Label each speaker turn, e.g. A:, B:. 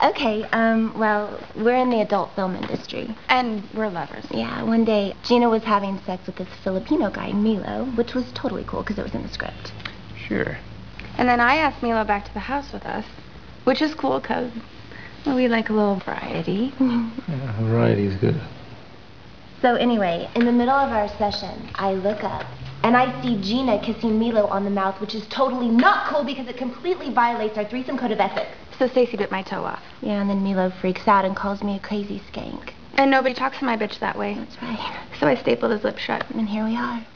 A: Okay, well, we're in the adult film industry.
B: And we're lovers.
A: Yeah, one day Gina was having sex with this Filipino guy, Milo, which was totally cool because it was in the script.
C: Sure.
B: And then I asked Milo back to the house with us, which is cool because we like a little variety.
C: Yeah, variety is good.
A: So anyway, in the middle of our session, I look up and I see Gina kissing Milo on the mouth, which is totally not cool because it completely violates our threesome code of ethics.
B: So Stacy bit my toe off.
A: Yeah, and then Milo freaks out and calls me a crazy skank.
B: And nobody talks to my bitch that way.
A: That's right.
B: So I stapled his lips shut.
A: And here we are.